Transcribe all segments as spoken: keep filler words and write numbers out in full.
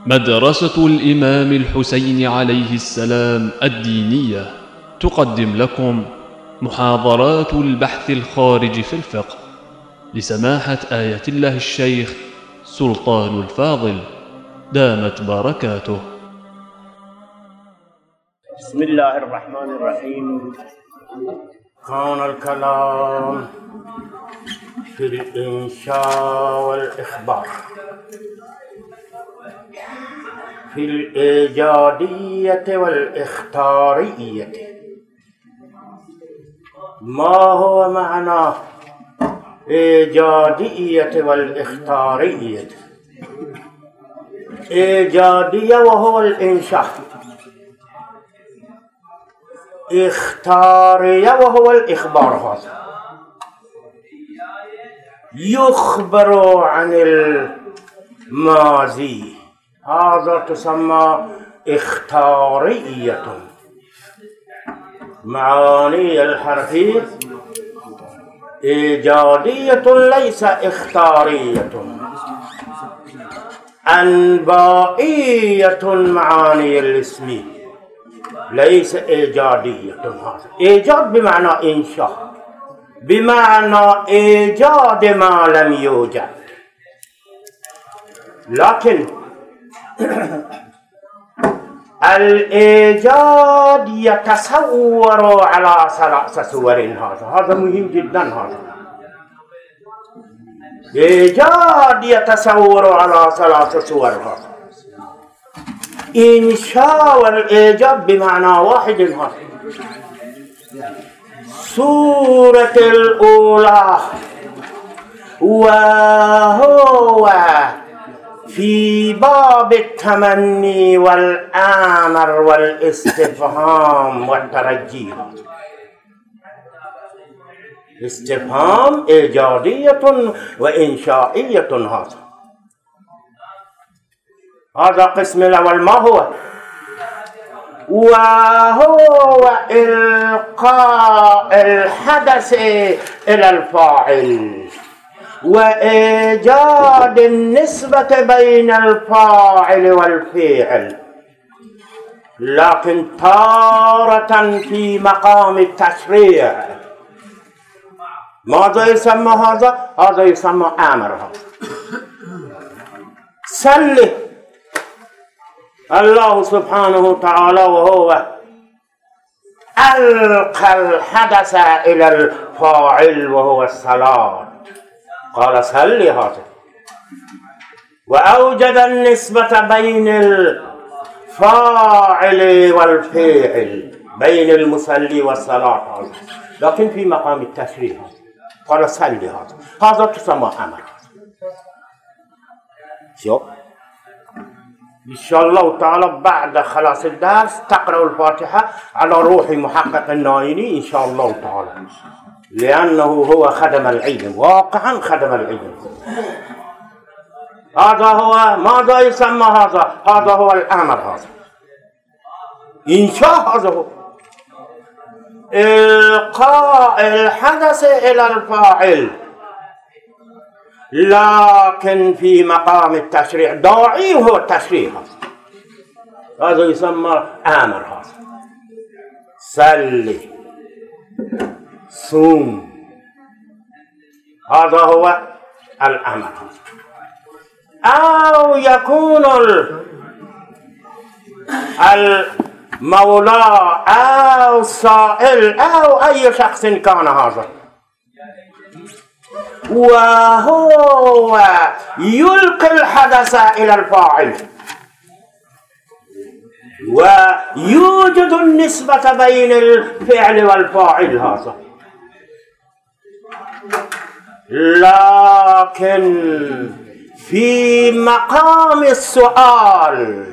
مدرسة الإمام الحسين عليه السلام الدينية تقدم لكم محاضرات البحث الخارج في الفقه لسماحة آية الله الشيخ سلطان الفاضل دامت بركاته. بسم الله الرحمن الرحيم. كان الكلام في الإنشاء والإخبار في الإيجادية والإختارية. ما هو معنى إيجادية والإختارية؟ إيجادية وهو الإنشاء، إختارية وهو الإخبار. هذا يخبر عن الماضي، هذا تسمى اختارية. معاني الحرفية إيجادية ليس اختارية. أنبائية معاني الاسم ليس إيجادية. هذا إيجاد بمعنى إنشاء، بمعنى إيجاد ما لم يوجد. لكن الإيجاد يتصور على ثلاث صور. هذا هذا مهم جدا. هذا إيجاد يتصور على ثلاث صور. هذا إنشاء والإيجاد بمعنى واحد. هذا سورة الأولى وهو في باب التمني والآمر والاستفهام والترجي. استفهام إيجادية وإنشائية. هذا هذا قسم الأول. ما هو؟ وهو إلقاء الحدث إلى الفاعل وإيجاد النسبة بين الفاعل والفعل، لكن تارة في مقام التشريع. ماذا يسمى هذا؟ هذا يسمى أمر. سله الله سبحانه وتعالى وهو ألقى الحدث إلى الفاعل وهو الصلاة، قال سل هذا، وأوجد النسبة بين الفاعل والفاعل، بين المصلي والصلاة هذا، لكن في مقام التشريع قال سل هذا. هذا تسمى أمر. شو إن شاء الله تعالى بعد خلاص الدرس تقرأ الفاتحة على روح محقق النايني إن شاء الله تعالى، لأنه هو خدم العلم، واقعا خدم العلم. هذا هو. ماذا يسمى هذا؟ هذا هو الأمر. هذا إنشاء. هذا هو إلقاء الحدث إلى الفاعل، لكن في مقام التشريع. داعي هو التشريع. هذا يسمى آمر. هذا سل صوم، هذا هو الأمر. أو يكون المولى أو السائل أو أي شخص كان هذا، وهو يلقي الحدث إلى الفاعل ويوجد النسبة بين الفعل والفاعل. هذا لكن في مقام السؤال.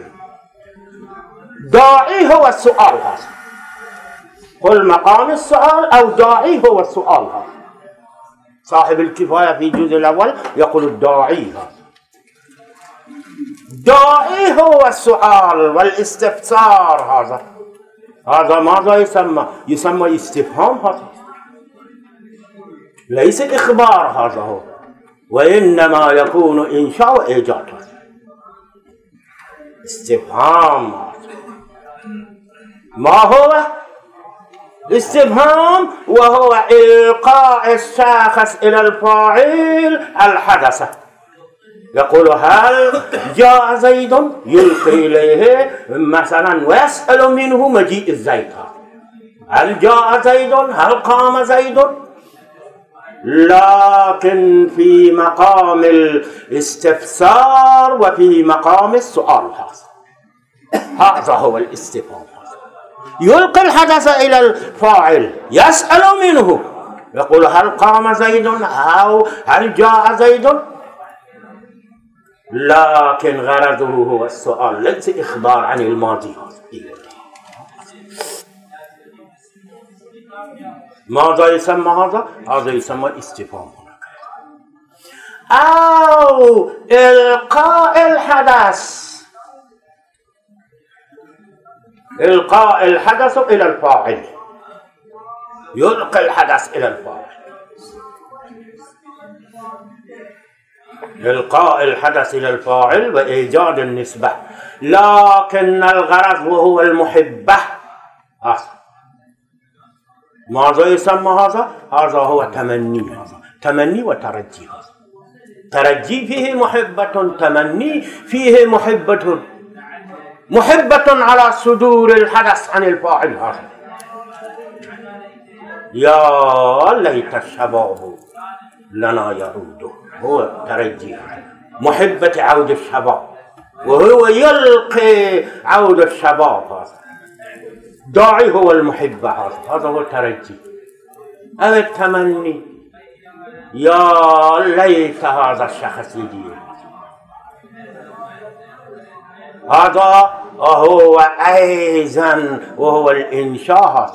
داعي هو السؤال. هذا قل مقام السؤال أو داعي هو السؤال. هذا صاحب الكفاية في الجزء الأول يقول الداعي. هذا داعي هو السؤال والاستفسار. هذا هذا ماذا يسمى؟ يسمى استفهام. هذا ليس إخبار. هذا هو وإنما يكون إنشاء وإيجاد. استفهام. ما هو استفهام؟ وهو إلقاء الشخص إلى الفاعل الحدث. يقول هل جاء زيد، يلقي إليه مثلا ويسأل منه مجيء الزيد. هل جاء زيد؟ هل قام زيد؟ لكن في مقام الاستفسار وفي مقام السؤال. هذا هو الاستفهام. يلقي الحدث إلى الفاعل، يسأل منه، يقول هل قام زيد أو هل جاء زيد، لكن غرضه هو السؤال، ليس إخبار عن الماضي. ماذا يسمى هذا؟ هذا يسمى استفهام. أو إلقاء الحدث، إلقاء الحدث إلى الفاعل، يلقي الحدث إلى الفاعل، إلقاء الحدث إلى الفاعل وإيجاد النسبة، لكن الغرض وهو المحبة. ماذا يسمى هذا؟ هذا هو تمني، تمني وترجي. ترجي فيه محبة، تمني فيه محبة، محبة على صدور الحدث عن الفاعل. هذا يا ليت الشباب لنا يعود، هو ترجي محبة عود الشباب، وهو يلقي عود الشباب. هذا داعي هو المحبة، هذا هذا هو الترجي أو التمني. يا ليت هذا الشخص يجي. هذا هو أيضا وهو الإنشاء.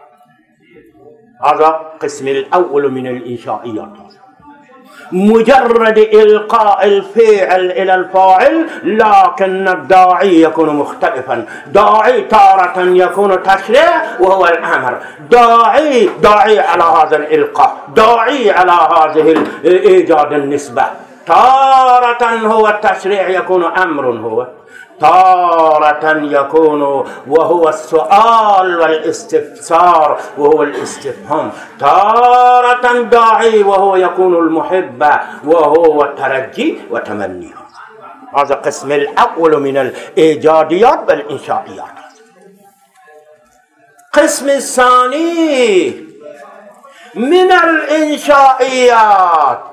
هذا قسم الأول من الإنشائيات، مجرد إلقاء الفعل إلى الفاعل، لكن الداعي يكون مختلفا. داعي تارة يكون تشريع وهو الأمر، داعي داعي على هذا الإلقاء، داعي على هذه إيجاد النسبة. تارة هو التشريع يكون أمر، هو تارة يكون وهو السؤال والاستفسار وهو الاستفهام. تارة داعي وهو يكون المحبة وهو الترجي وتمني. هذا قسم الأول من الإيجاديات والإنشائيات. قسم الثاني من الإنشائيات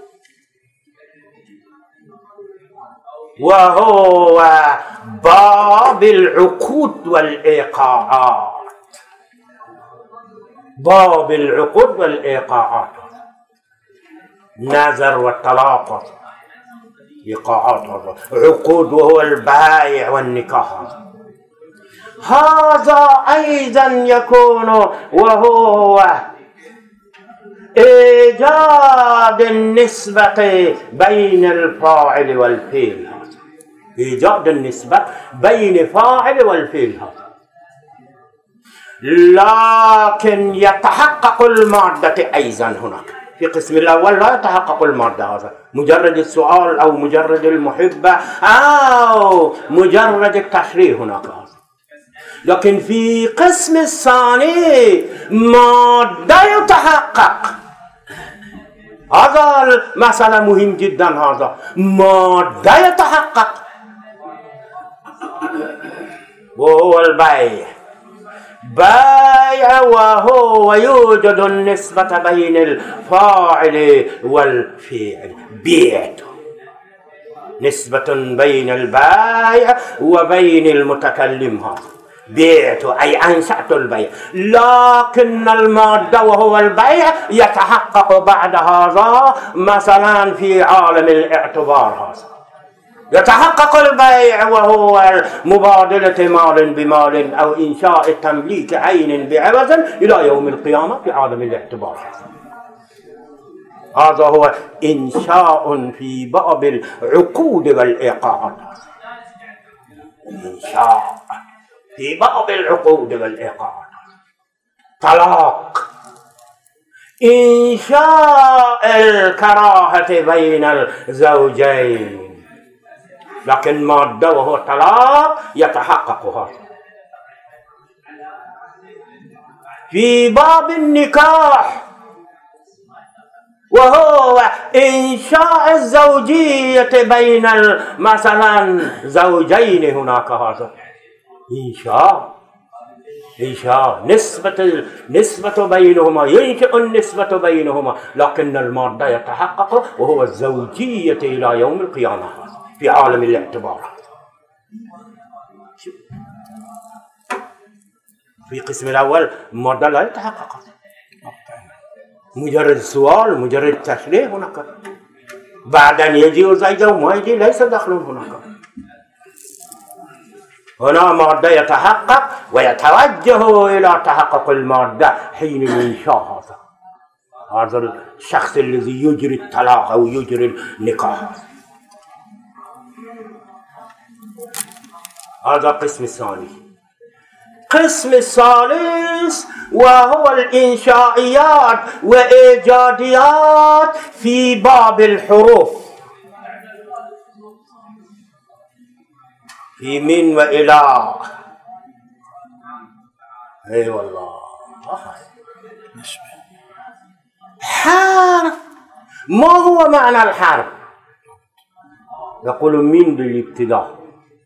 وهو باب العقود والإيقاعات. باب العقود والإيقاعات، نذر والطلاق، إيقاعات. عقود وهو البيع والنكاح. هذا أيضا يكون وهو إيجاد النسبة بين الفاعل والفعل، إيجاد النسبة بين فاعل والفعل. لكن يتحقق المادة أيضا هناك. في قسم الأول لا يتحقق المادة، هذا مجرد السؤال أو مجرد المحبة أو مجرد التشريع هناك. لكن في قسم الثاني مادة يتحقق. هذا مسألة مهم جدا، هذا مادة يتحقق وهو البيع. بيع وهو يوجد النسبة بين الفاعل والفعل. بيعت نسبة بين البيع وبين المتكلم. هذا بيعت أي أنشأت البيع، لكن المادة وهو البيع يتحقق بعد هذا مثلا في عالم الاعتبار. هذا يتحقق البيع وهو مبادلة مال بمال أو إنشاء تمليك عين بعوض إلى يوم القيامة في عالم الاعتبار. هذا هو إنشاء في باب العقود والإيقاعات. إنشاء في باب العقود والإيقاعات. طلاق، إنشاء الكراهة بين الزوجين. لكن مادة وهو طلاق يتحقق هذا. في باب النكاح وهو إنشاء الزوجية بين مثلا زوجين، هناك هذا إنشاء إنشاء نسبة نسبة بينهما، ينشئ النسبة بينهما، لكن المادة يتحقق وهو الزوجية إلى يوم القيامة في عالم الاعتبارات. في القسم الأول المادة لا يتحقق، مجرد سؤال مجرد تشريح هناك، بعد أن يجي زوجه وما يجي ليس دخل هناك. هنا مادة يتحقق ويتوجه إلى تحقق المادة حين ينشاء هذا هذا الشخص الذي يجري الطلاق أو يجري النكاح. هذا القسم الثاني. القسم الثالث وهو الإنشائيات وإيجاديات في باب الحروف، في من وإلى. أي والله حرف. ما هو معنى الحرف؟ يقول من بالابتداء،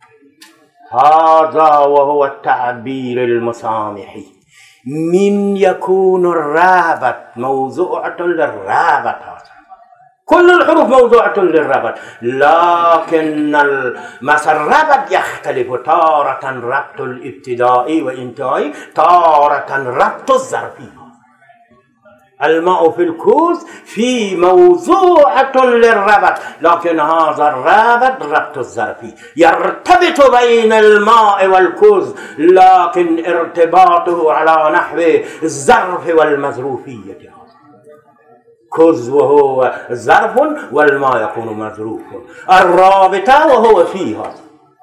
هذا وهو التعبير المسامحي. من يكون الرابط موضوعة للرابط، هذا كل الحروف موضوعة للربط، لكن مثلا الربط يختلف، تارة ربط الابتدائي وانتهائي، تارة ربط الظرفي. الماء في الكوز في موضوعة للربط، لكن هذا الربط ربط الظرفي يرتبط بين الماء والكوز، لكن ارتباطه على نحو الظرف والمظروفية. كوز وهو ظرف والماء يكون مظروف، الرابطة وهو فيها.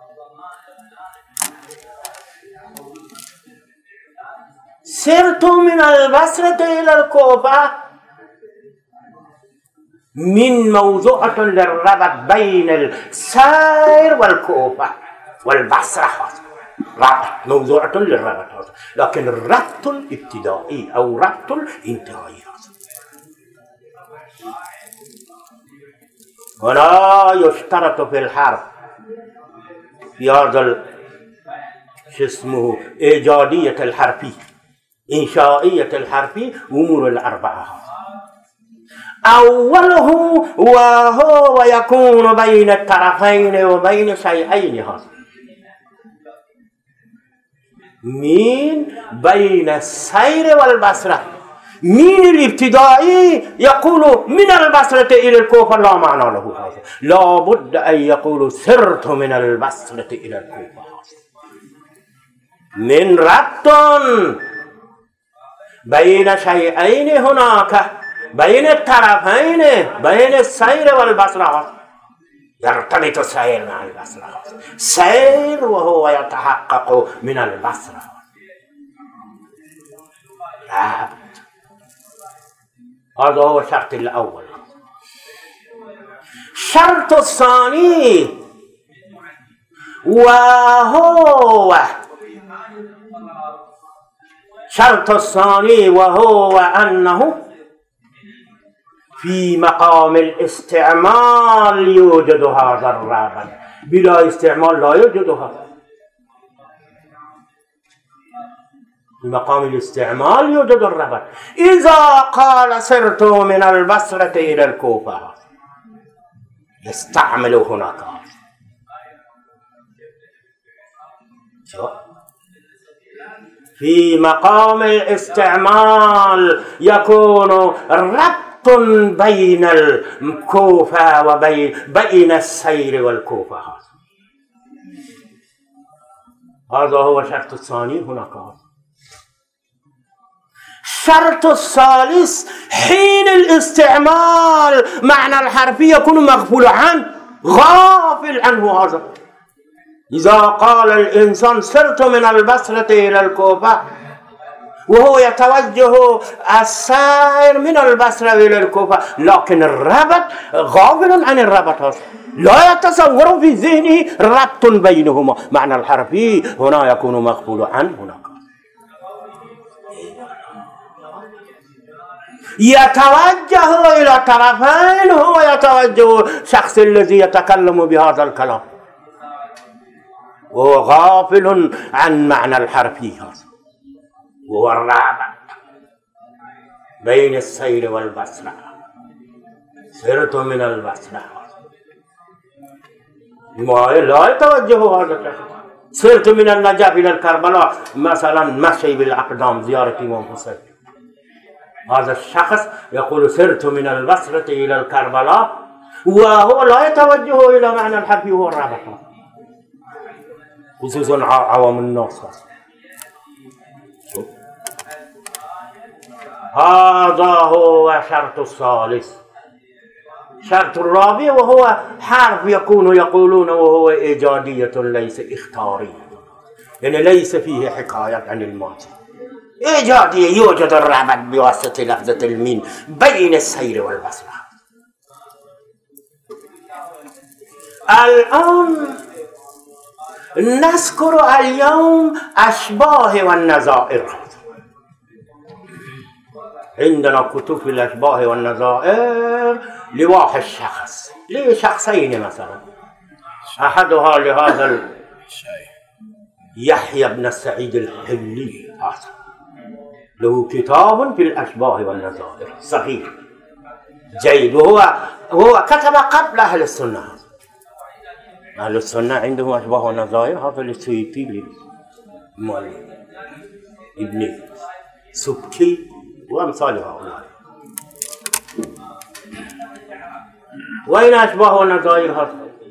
سرت من البصرة إلى الكوفة، من موضوعة للربط بين السير والكوفة والبصرة، ربط موضوعة للربط، لكن الربط الابتدائي أو ربط الانتهائي. ولا يشترط في الحرف في هذا شو اسمه إيجادية الحرفي إنشائية الحرفي أمور الأربعة. أوله وهو يكون بين الطرفين وبين شيئين، هذا من بين السير والبصرة. من الابتدائي يقول من البصرة إلى الكوفة لا معنى له، هذا لا بد أن يقول سرت من البصرة إلى الكوفة. من ربط بين شيئين هناك، بين الطرفين، بين السير والبصرة، يرتبط السير مع البصرة، سير وهو يتحقق من البصرة. ربط، هذا هو الشرط الأول. الشرط الثاني وهو الشرط الثاني وهو أنه في مقام الاستعمال يوجد هذا الرابط، بلا استعمال لا يوجد هذا. في مقام الاستعمال يوجد الربط. إذا قال سرت من البصرة إلى الكوفة يستعمل هناك. في مقام الاستعمال يكون ربط بين الكوفة وبين بين السير والكوفة. هذا هو الشرط الثاني هناك. الشرط الثالث حين الاستعمال معنى الحرفي يكون مغفول عنه، غافل عنه. هذا إذا قال الإنسان سرت من البصرة إلى الكوفة وهو يتوجه السير من البصرة إلى الكوفة، لكن الربط غافل عن الربط، لا يتصور في ذهنه ربط بينهما. معنى الحرفي هنا يكون مغفول عنه هناك. يتوجه إلى طرفين. هو يتوجه شخص الذي يتكلم بهذا الكلام وهو غافل عن معنى الحرفي هذا، وهو الرابط بين السير والبصرة. سرت من البصرة ما لا يتوجه هذا الشخص. سرت من النجف إلى الكربلاء مثلا مشي بالأقدام زيارة إمام حسين. هذا الشخص يقول سرت من البصرة إلى الكربلاء وهو لا يتوجه إلى معنى الحرفي وهو الرابط، خصوصا عوام الناس. هذا هو شرط الثالث. شرط الرابع وهو حرف يكون يقولون وهو إيجادية ليس اختارية، يعني ليس فيه حكاية عن الماضي. إيجادية يوجد الرابط بواسطة لفظة الميم بين السير والبصرة. الآن نذكر اليوم أشباه والنظائر. عندنا كتب في الأشباه والنظائر لواحد شخص، لشخصين مثلا. أحدها لهذا يحيى بن سعيد الحلي، هذا له كتاب في الأشباه والنظائر صغير جيد، وهو هو كتب قبل أهل السنة. أهل السنة عندهم أشباه ونظائر، هذا للسيوطي ابن سبكي وأمثال هؤلاء. وين أشباه ونظائر هذا؟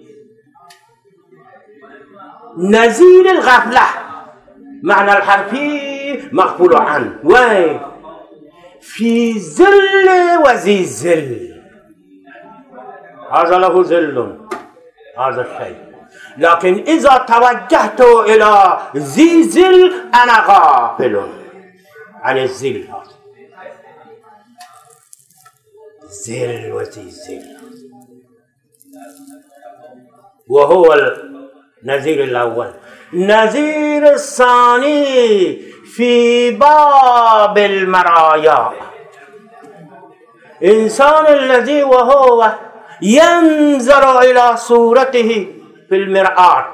نزيل الغفلة معنى الحرفي مغفول عنه. وين؟ في ظل وذي ظل. هذا له ظل هذا الشيء، لكن إذا توجهت إلى ذي ظل أنا غافل عن الظل. هذا ظل وذي ظل، وهو النذير الأول. النذير الثاني في باب المرايا، إنسان الذي وهو ينظر إلى صورته في المرآة،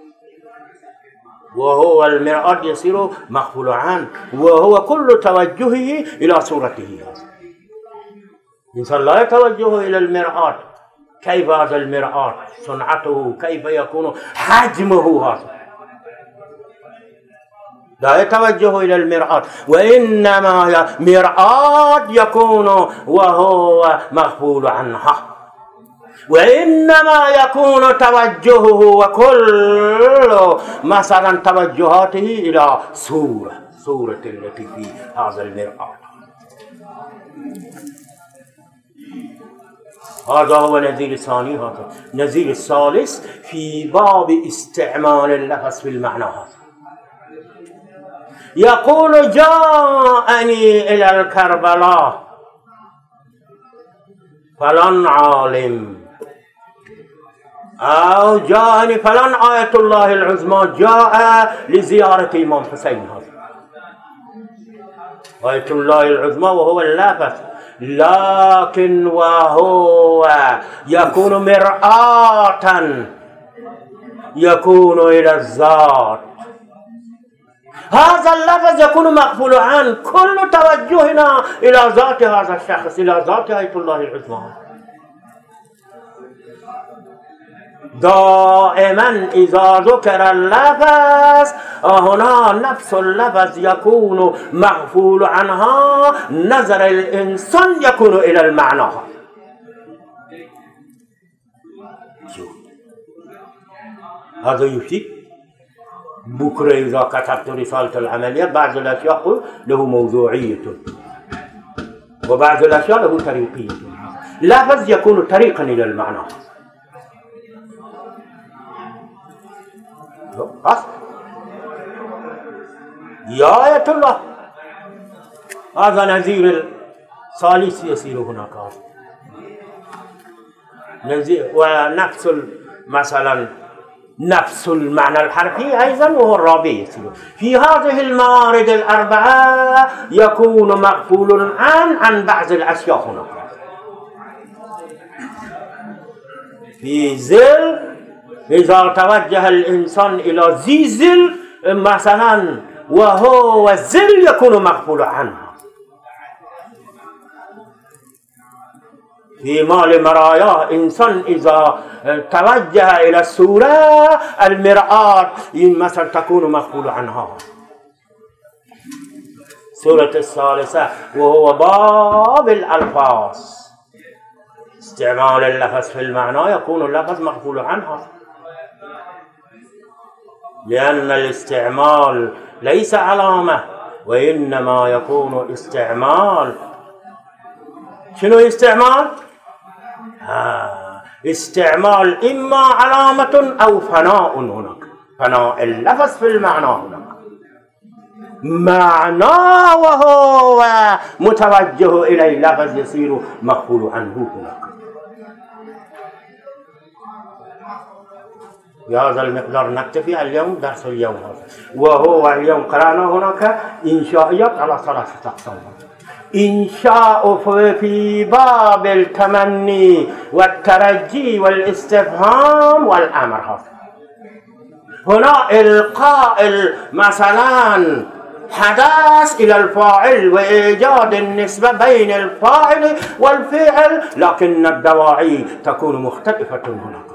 وهو المرآة يصير مغفول عنه، وهو كل توجهه إلى صورته. الإنسان لا يتوجه إلى المرآة. كيف هذا المرآة؟ صنعته كيف يكون حجمه؟ هذا لا يتوجه إلى المرآة، وإنما مرآة يكون وهو مغفول عنها، وإنما يكون توجهه وكل مثلا توجهاته إلى صورة صورة التي في هذا المرآة. هذا هو نذير الثاني. هذا نذير الثالث في باب استعمال اللفظ في المعنى. هذا يقول جاءني إلى الكربلاء فلان عالم، أو جاءني فلان آية الله العظمى جاء لزيارة إمام حسين. هذا آية الله العظمى وهو اللفظ، لكن وهو يكون مرآة يكون إلى الذات. هذا اللفظ يكون مغفول عن كل توجهنا إلى ذات هذا الشخص، إلى ذات آية الله العظمى. دائما إذا ذكر اللفظ هنا نفس اللفظ يكون مغفول عنها، نظر الإنسان يكون إلى المعنى. هذا يفيد. بكرة إذا كتبت رسالة العملية بعض الأشياء له موضوعية وبعض الأشياء له طريقية. لفظ يكون طريقا إلى المعنى. أصل يا آية الله. هذا نذير الثالث يصير هناك. ونفس مثلا نفس المعنى الحرفي أيضا وهو الرابع. في هذه الموارد الأربعة يكون مغفول عن عن بعض الأشياء هناك. في ذل إذا توجه الإنسان إلى ذي ذل مثلا وهو الذل يكون مغفول عنه. في مال مرايا إنسان إذا توجه إلى السورة المرآة مثلا تكون مغفول عنها. سورة الثالثة وهو باب الألفاظ، استعمال اللفظ في المعنى يكون اللفظ مغفول عنها، لأن الاستعمال ليس علامة وإنما يكون استعمال. شنو استعمال؟ آه. استعمال إما علامة أو فناء هناك، فناء اللفظ في المعنى هناك، معنى وهو متوجه إليه لفظ يصير مغفول عنه هناك. بهذا المقدار نكتفي اليوم درس اليوم هذا، وهو اليوم قرأنا هناك إنشائيات على ثلاثة أقسام. إنشاء في باب التمني والترجي والاستفهام والأمر. هنا إلقاء مثلا حدث إلى الفاعل وإيجاد النسبة بين الفاعل والفعل، لكن الدواعي تكون مختلفة هناك.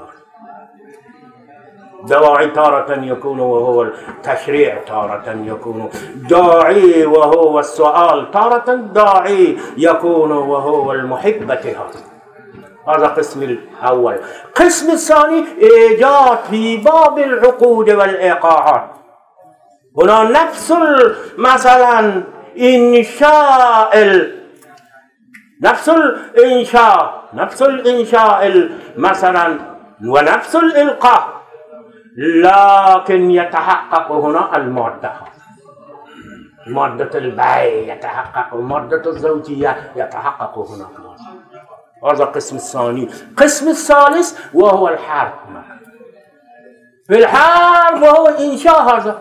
دواعي تارة يكون وهو التشريع، تارة يكون داعي وهو السؤال، تارة داعي يكون وهو المحبة. هذا هذا قسم الأول. قسم الثاني إيجاد في باب العقود والإيقاعات. هنا نفس مثلا إنشاء نفس الإنشاء نفس الإنشاء مثلا ونفس الإلقاء، لكن يتحقق هنا المادة، مادة البيع يتحقق، مادة الزوجية يتحقق هنا. هذا قسم الثاني. قسم الثالث وهو الحرف. في الحرف وهو إنشاء هذا،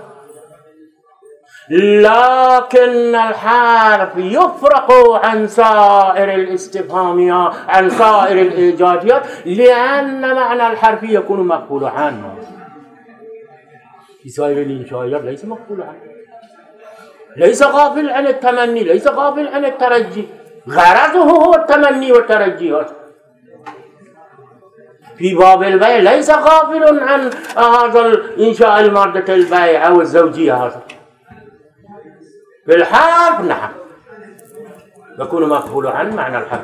لكن الحرف يفرق عن سائر الاستفهاميات، عن سائر الإيجاديات، لأن معنى الحرف يكون مقبول عنه. في سائر الإنشائيات ليس مقبول عنه، ليس غافل عن التمني، ليس غافل عن الترجي، غرضه هو التمني والترجي. في باب البيع ليس غافل عن هذا الإنشاء المادة البيع أو الزوجية. هذا في الحرف نعم يكون مقبول عن معنى الحرف.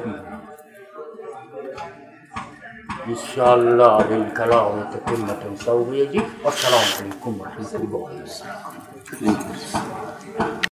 إن شاء الله للكلام تتمة سوف يجي. والسلام عليكم ورحمة الله وبركاته.